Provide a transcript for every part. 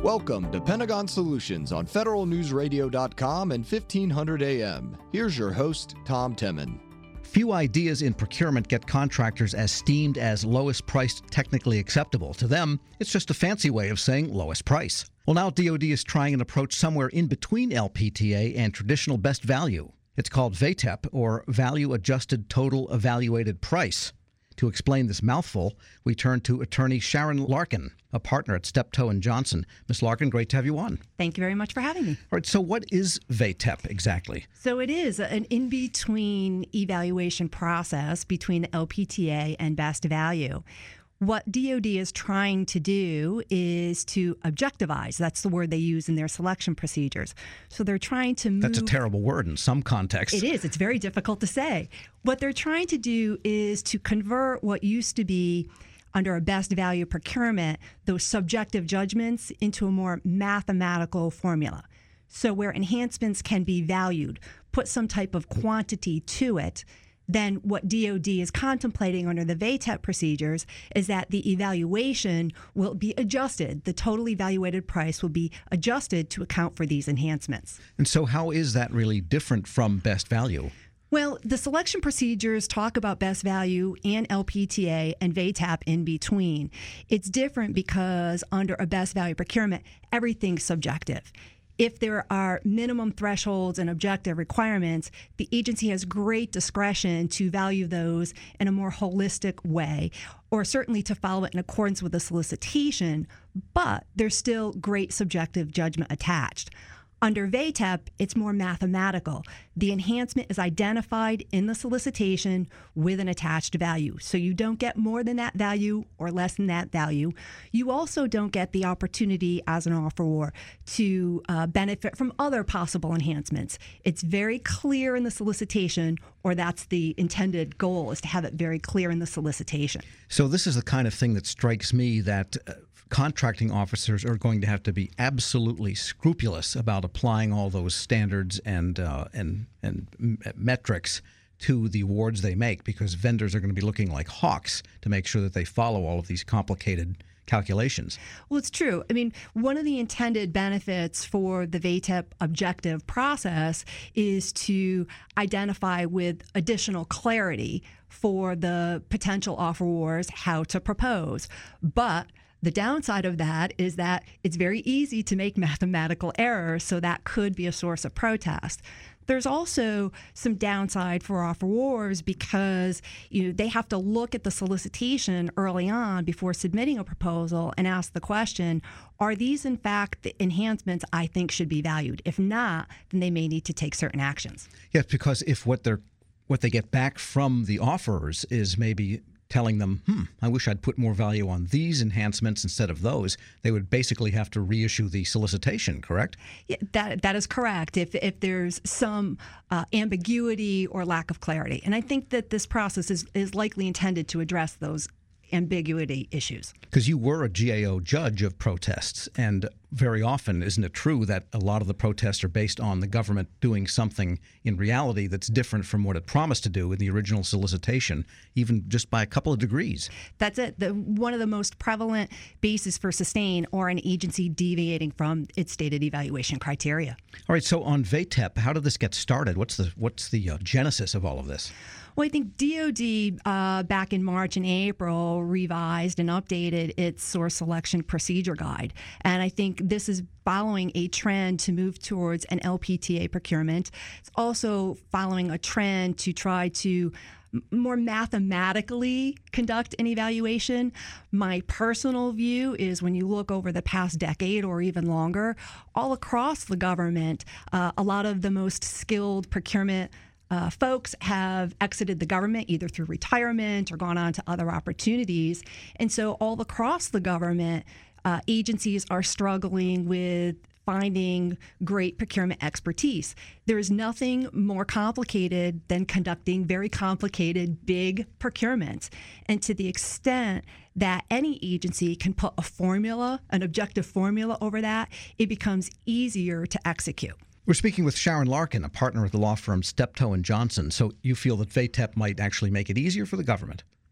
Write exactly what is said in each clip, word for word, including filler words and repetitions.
Welcome to Pentagon Solutions on Federal News Radio dot com and fifteen hundred A M. Here's your host, Tom Temin. Few ideas in procurement get contractors as esteemed as lowest priced technically acceptable. To them, it's just a fancy way of saying lowest price. Well, now D O D is trying an approach somewhere in between L P T A and traditional best value. It's called V A T E P, or Value Adjusted Total Evaluated Price. To explain this mouthful, we turn to attorney Sharon Larkin, a partner at Steptoe and Johnson. Miz Larkin, great to have you on. Thank you very much for having me. All right, so what is V A T E P exactly? So it is an in-between evaluation process between the L P T A and best value. What D O D is trying to do is to objectivize. That's the word they use in their selection procedures. So they're trying to move... That's a terrible word in some contexts. It is. It's very difficult to say. What they're trying to do is to convert what used to be, under a best value procurement, those subjective judgments into a more mathematical formula. So where enhancements can be valued, put some type of quantity to it, then what D O D is contemplating under the V A T E P procedures is that the evaluation will be adjusted. The total evaluated price will be adjusted to account for these enhancements. And so how is that really different from best value? Well, the selection procedures talk about best value and L P T A and V A T E P in between. It's different because under a best value procurement, everything's subjective. If there are minimum thresholds and objective requirements, the agency has great discretion to value those in a more holistic way, or certainly to follow it in accordance with the solicitation, but there's still great subjective judgment attached. Under V A T E P, it's more mathematical. The enhancement is identified in the solicitation with an attached value. So you don't get more than that value or less than that value. You also don't get the opportunity as an offeror to uh, benefit from other possible enhancements. It's very clear in the solicitation, or that's the intended goal, is to have it very clear in the solicitation. So this is the kind of thing that strikes me that uh, contracting officers are going to have to be absolutely scrupulous about applying all those standards and uh, and and m- metrics to the awards they make, because vendors are going to be looking like hawks to make sure that they follow all of these complicated calculations. Well, it's true. I mean, one of the intended benefits for the V A T E P objective process is to identify with additional clarity for the potential offerors how to propose. But the downside of that is that it's very easy to make mathematical errors, so that could be a source of protest. There's also some downside for offerors because you know, they have to look at the solicitation early on before submitting a proposal and ask the question, are these in fact the enhancements I think should be valued? If not, then they may need to take certain actions. Yes, because if what they're what they get back from the offerers is maybe telling them, hmm, I wish I'd put more value on these enhancements instead of those, they would basically have to reissue the solicitation, correct? Yeah, that that is correct, if if there's some uh, ambiguity or lack of clarity. And I think that this process is, is likely intended to address those ambiguity issues. Because you were a G A O judge of protests, and very often, isn't it true that a lot of the protests are based on the government doing something in reality that's different from what it promised to do in the original solicitation, even just by a couple of degrees? That's it. The, one of the most prevalent bases for sustain or an agency deviating from its stated evaluation criteria. All right, so on V A T E P, how did this get started? What's the, what's the uh, genesis of all of this? Well, I think D O D uh, back in March and April revised and updated its source selection procedure guide. And I think this is following a trend to move towards an L P T A procurement. It's also following a trend to try to more mathematically conduct an evaluation. My personal view is when you look over the past decade or even longer, all across the government, uh, a lot of the most skilled procurement Uh, folks have exited the government either through retirement or gone on to other opportunities. And so all across the government, uh, agencies are struggling with finding great procurement expertise. There is nothing more complicated than conducting very complicated, big procurements. And to the extent that any agency can put a formula, an objective formula over that, it becomes easier to execute. We're speaking with Sharon Larkin, a partner at the law firm Steptoe and Johnson. So you feel that V A T E P might actually make it easier for the government?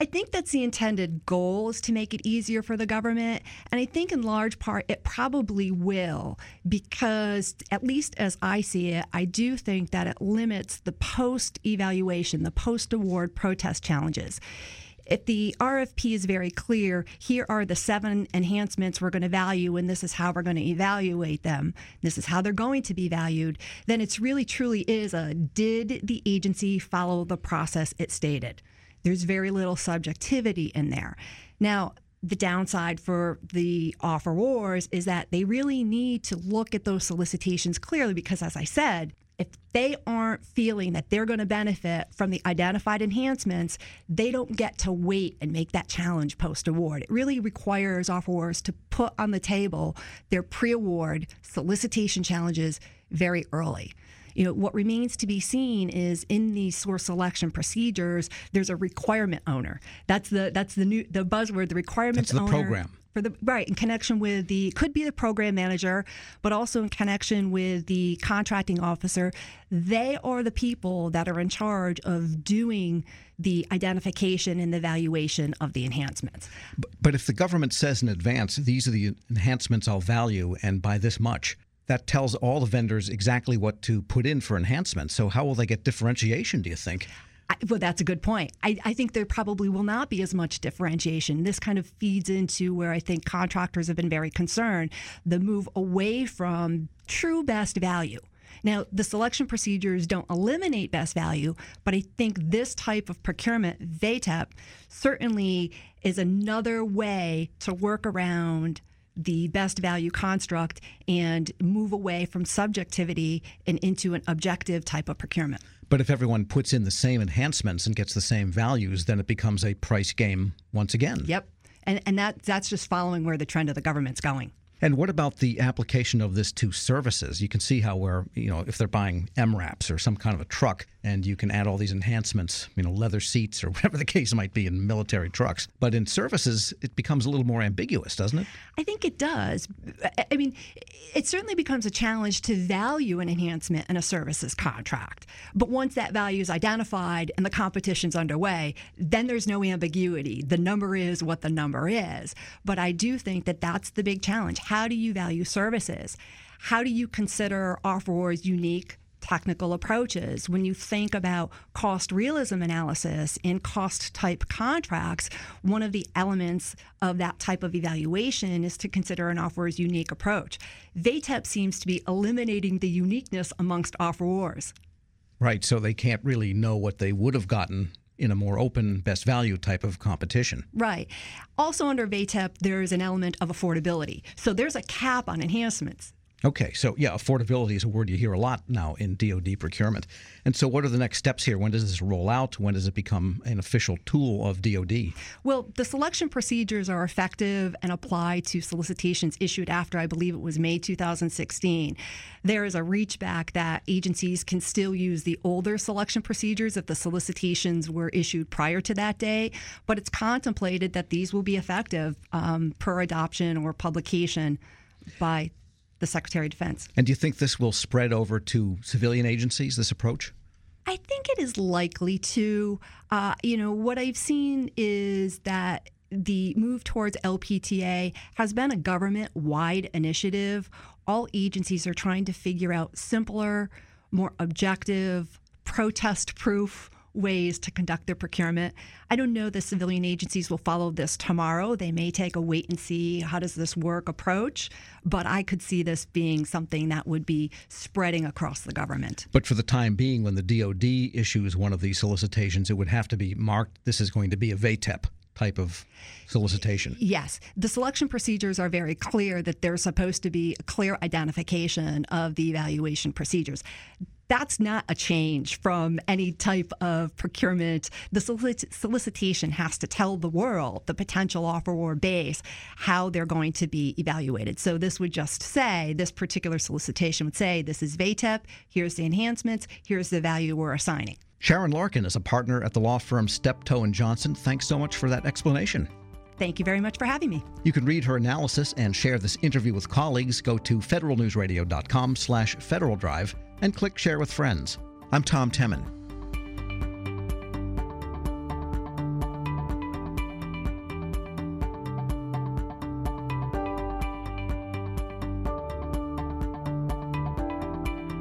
I think that's the intended goal, is to make it easier for the government. And I think in large part it probably will, because at least as I see it, I do think that it limits the post-evaluation, the post-award protest challenges. If the R F P is very clear, here are the seven enhancements we're going to value, and this is how we're going to evaluate them, this is how they're going to be valued, then it's really truly is a, did the agency follow the process it stated? There's very little subjectivity in there. Now, the downside for the offerors is that they really need to look at those solicitations clearly, because, as I said, if they aren't feeling that they're going to benefit from the identified enhancements, they don't get to wait and make that challenge post-award. It really requires offerors to put on the table their pre-award solicitation challenges very early. You know, what remains to be seen is in these source selection procedures, there's a requirement owner. That's the that's the new the buzzword, the requirements owner. That's the owner. program. For the, right, in connection with the, could be the program manager, but also in connection with the contracting officer. They are the people that are in charge of doing the identification and the evaluation of the enhancements. But, but if the government says in advance, these are the enhancements I'll value, and by this much, that tells all the vendors exactly what to put in for enhancements. So how will they get differentiation, do you think? I, well, that's a good point. I, I think there probably will not be as much differentiation. This kind of feeds into where I think contractors have been very concerned, the move away from true best value. Now, the selection procedures don't eliminate best value, but I think this type of procurement, V T E P, certainly is another way to work around the best value construct and move away from subjectivity and into an objective type of procurement. But if everyone puts in the same enhancements and gets the same values, then it becomes a price game once again. Yep. And and that that's just following where the trend of the government's going. And what about the application of this to services? You can see how where, you know, if they're buying M RAPs or some kind of a truck, and you can add all these enhancements, you know, leather seats or whatever the case might be in military trucks. But in services, it becomes a little more ambiguous, doesn't it? I think it does. I mean, it certainly becomes a challenge to value an enhancement in a services contract. But once that value is identified and the competition's underway, then there's no ambiguity. The number is what the number is. But I do think that that's the big challenge. How do you value services? How do you consider offerors' unique technical approaches? When you think about cost realism analysis in cost type contracts, one of the elements of that type of evaluation is to consider an offeror's unique approach. V T E P seems to be eliminating the uniqueness amongst offerors. Right, so they can't really know what they would have gotten in a more open, best value type of competition. Right. Also under V T E P, there is an element of affordability. So there's a cap on enhancements. Okay, so yeah, affordability is a word you hear a lot now in D O D procurement. And so what are the next steps here? When does this roll out? When does it become an official tool of D O D? Well, the selection procedures are effective and apply to solicitations issued after, I believe it was May two thousand sixteen. There is a reach back that agencies can still use the older selection procedures if the solicitations were issued prior to that day, but it's contemplated that these will be effective um, per adoption or publication by the Secretary of Defense. And do you think this will spread over to civilian agencies, this approach? I think it is likely to. Uh, you know, what I've seen is that the move towards L P T A has been a government-wide initiative. All agencies are trying to figure out simpler, more objective, protest-proof ways to conduct their procurement. I don't know the civilian agencies will follow this tomorrow. They may take a wait and see how does this work approach, but I could see this being something that would be spreading across the government. But for the time being, when the D O D issues one of these solicitations, it would have to be marked, this is going to be a V T E P type of solicitation. Yes. The selection procedures are very clear that there's supposed to be a clear identification of the evaluation procedures. That's not a change from any type of procurement. The solic- solicitation has to tell the world, the potential offeror base, how they're going to be evaluated. So this would just say, this particular solicitation would say, this is V T E P, here's the enhancements, here's the value we're assigning. Sharon Larkin is a partner at the law firm Steptoe and Johnson. Thanks so much for that explanation. Thank you very much for having me. You can read her analysis and share this interview with colleagues. Go to federalnewsradio.com slash Federal Drive and click Share with Friends. I'm Tom Temin.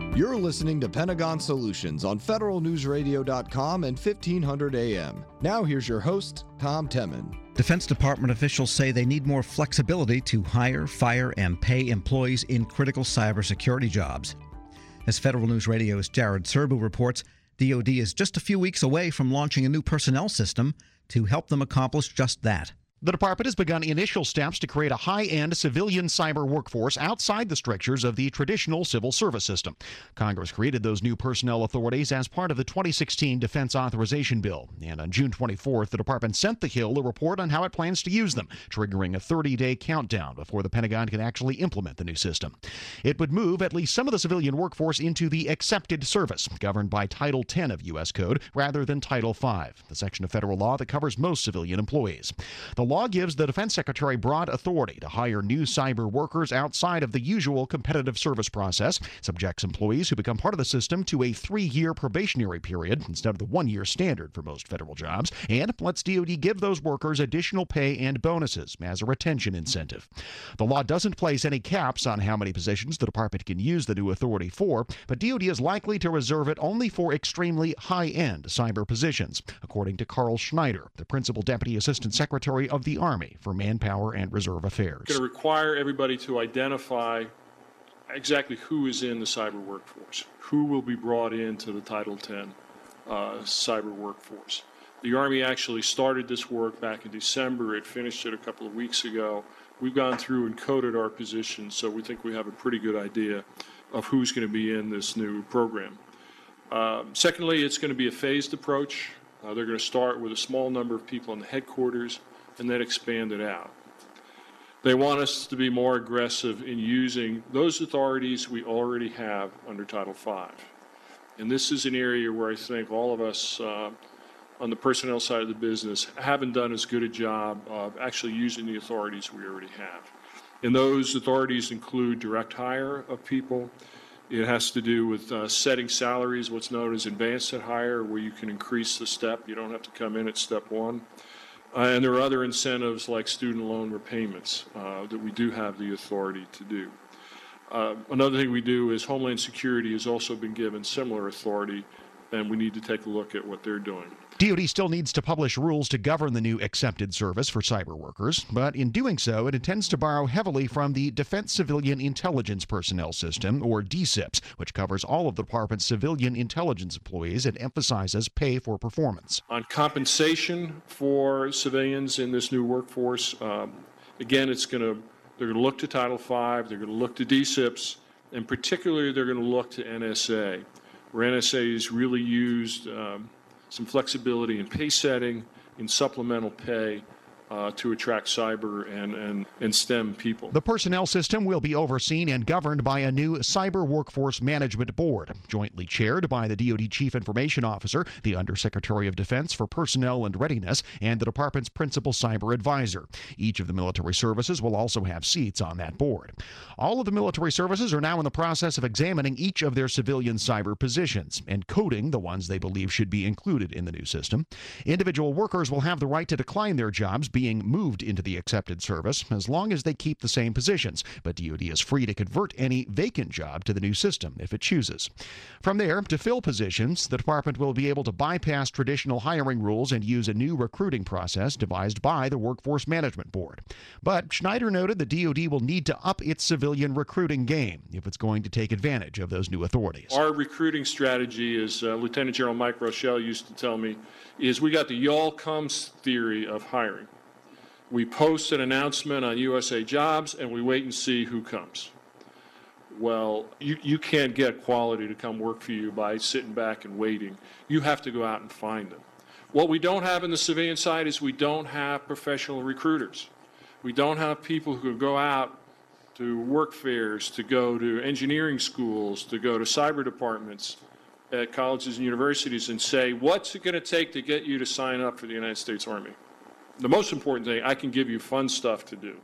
You're listening to Pentagon Solutions on federal news radio dot com and fifteen hundred A M. Now here's your host, Tom Temin. Defense Department officials say they need more flexibility to hire, fire, and pay employees in critical cybersecurity jobs. As Federal News Radio's Jared Serbu reports, D O D is just a few weeks away from launching a new personnel system to help them accomplish just that. The department has begun initial steps to create a high-end civilian cyber workforce outside the strictures of the traditional civil service system. Congress created those new personnel authorities as part of the twenty sixteen Defense Authorization Bill. And on June twenty-fourth, the department sent the Hill a report on how it plans to use them, triggering a thirty-day countdown before the Pentagon can actually implement the new system. It would move at least some of the civilian workforce into the accepted service, governed by Title ten of U S Code rather than Title five, the section of federal law that covers most civilian employees. The law gives the Defense Secretary broad authority to hire new cyber workers outside of the usual competitive service process, subjects employees who become part of the system to a three-year probationary period instead of the one-year standard for most federal jobs, and lets D O D give those workers additional pay and bonuses as a retention incentive. The law doesn't place any caps on how many positions the department can use the new authority for, but D O D is likely to reserve it only for extremely high-end cyber positions, according to Carl Schneider, the Principal Deputy Assistant Secretary of the Army for Manpower and Reserve Affairs. It's going to require everybody to identify exactly who is in the cyber workforce, who will be brought into the Title ten uh, cyber workforce. The Army actually started this work back in December. It finished it a couple of weeks ago. We've gone through and coded our positions, so we think we have a pretty good idea of who's going to be in this new program. Um, secondly, it's going to be a phased approach. Uh, they're going to start with a small number of people in the headquarters and then expand it out. They want us to be more aggressive in using those authorities we already have under Title five. And this is an area where I think all of us uh, on the personnel side of the business haven't done as good a job of actually using the authorities we already have. And those authorities include direct hire of people. It has to do with uh, setting salaries, what's known as advanced hire, where you can increase the step. You don't have to come in at step one. Uh, and there are other incentives like student loan repayments uh, that we do have the authority to do. Uh, another thing we do is Homeland Security has also been given similar authority, and we need to take a look at what they're doing. D O D still needs to publish rules to govern the new accepted service for cyber workers, but in doing so, it intends to borrow heavily from the Defense Civilian Intelligence Personnel System, or D C I P S, which covers all of the department's civilian intelligence employees and emphasizes pay for performance. On compensation for civilians in this new workforce, um, again, it's going to they're going to look to Title five, they're going to look to D C I P S, and particularly they're going to look to N S A, where N S A has really used um, some flexibility in pay setting, in supplemental pay uh, to attract cyber and, and, and STEM people. The personnel system will be overseen and governed by a new Cyber Workforce Management Board, jointly chaired by the D O D Chief Information Officer, the Undersecretary of Defense for Personnel and Readiness, and the department's Principal Cyber Advisor. Each of the military services will also have seats on that board. All of the military services are now in the process of examining each of their civilian cyber positions and coding the ones they believe should be included in the new system. Individual workers will have the right to decline their jobs being moved into the accepted service as long as they keep the same positions, but D O D is free to convert any vacant job to the new system if it chooses. From there, to fill positions, the department will be able to bypass traditional hiring rules and use a new recruiting process devised by the Workforce Management Board. But Schneider noted the D O D will need to up its civilian recruiting game if it's going to take advantage of those new authorities. Our recruiting strategy, as uh, Lieutenant General Mike Rochelle used to tell me, is we got the y'all comes theory of hiring. We post an announcement on U S A Jobs, and we wait and see who comes. Well, you, you can't get quality to come work for you by sitting back and waiting. You have to go out and find them. What we don't have in the civilian side is we don't have professional recruiters. We don't have people who go out to work fairs, to go to engineering schools, to go to cyber departments at colleges and universities and say, what's it going to take to get you to sign up for the United States Army? The most important thing, I can give you fun stuff to do.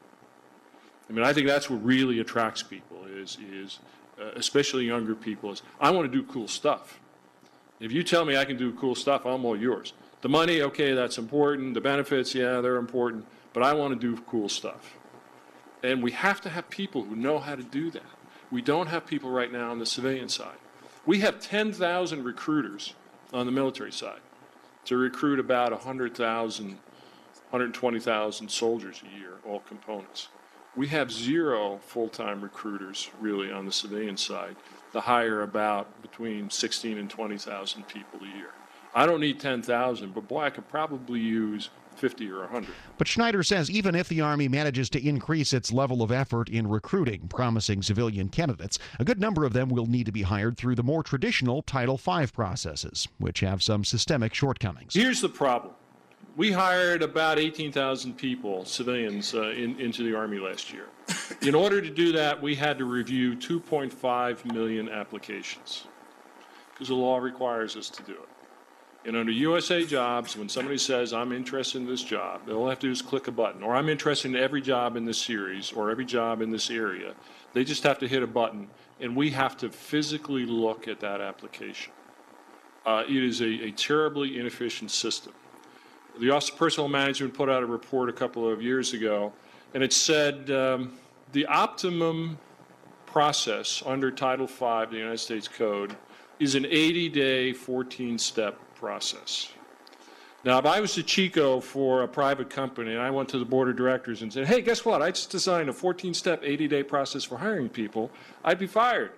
I mean, I think that's what really attracts people is, is uh, especially younger people, is I want to do cool stuff. If you tell me I can do cool stuff, I'm all yours. The money, okay, that's important. The benefits, yeah, they're important. But I want to do cool stuff. And we have to have people who know how to do that. We don't have people right now on the civilian side. We have ten thousand recruiters on the military side to recruit about one hundred thousand, one hundred twenty thousand soldiers a year, all components. We have zero full-time recruiters really on the civilian side to hire about between sixteen and twenty thousand people a year. I don't need ten thousand, but boy, I could probably use fifty or one hundred. But Schneider says even if the Army manages to increase its level of effort in recruiting promising civilian candidates, a good number of them will need to be hired through the more traditional Title five processes, which have some systemic shortcomings. Here's the problem. We hired about eighteen thousand people, civilians, uh, in, into the Army last year. In order to do that, we had to review two point five million applications because the law requires us to do it. And under U S A Jobs, when somebody says, I'm interested in this job, all they have to do is click a button. Or I'm interested in every job in this series or every job in this area. They just have to hit a button, and we have to physically look at that application. Uh, it is a, a terribly inefficient system. The Office of Personnel Management put out a report a couple of years ago, and it said um, the optimum process under Title five of the United States Code is an eighty-day, fourteen-step process. Now, if I was the Chico for a private company and I went to the board of directors and said, hey, guess what? I just designed a fourteen-step, eighty-day process for hiring people, I'd be fired.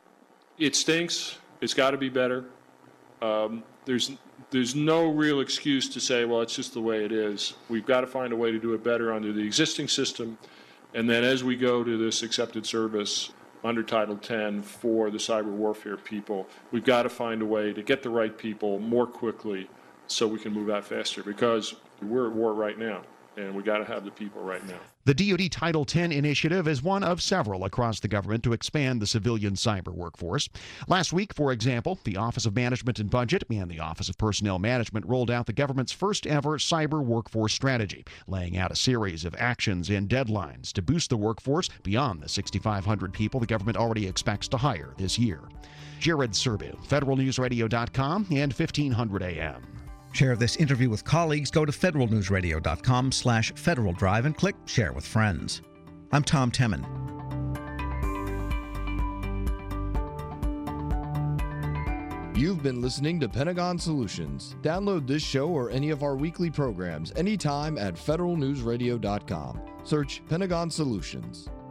It stinks. It's got to be better. Um, there's, there's no real excuse to say, well, it's just the way it is. We've got to find a way to do it better under the existing system. And then as we go to this accepted service under Title ten for the cyber warfare people, we've got to find a way to get the right people more quickly so we can move out faster, because we're at war right now, and we got to have the people right now. The D O D Title ten initiative is one of several across the government to expand the civilian cyber workforce. Last week, for example, the Office of Management and Budget and the Office of Personnel Management rolled out the government's first ever cyber workforce strategy, laying out a series of actions and deadlines to boost the workforce beyond the six thousand five hundred people the government already expects to hire this year. Jared Serbu, Federal News Radio dot com and fifteen hundred A M. Share this interview with colleagues. Go to federal news radio dot com slash Federal Drive and click Share with Friends. I'm Tom Temin. You've been listening to Pentagon Solutions. Download this show or any of our weekly programs anytime at federal news radio dot com. Search Pentagon Solutions.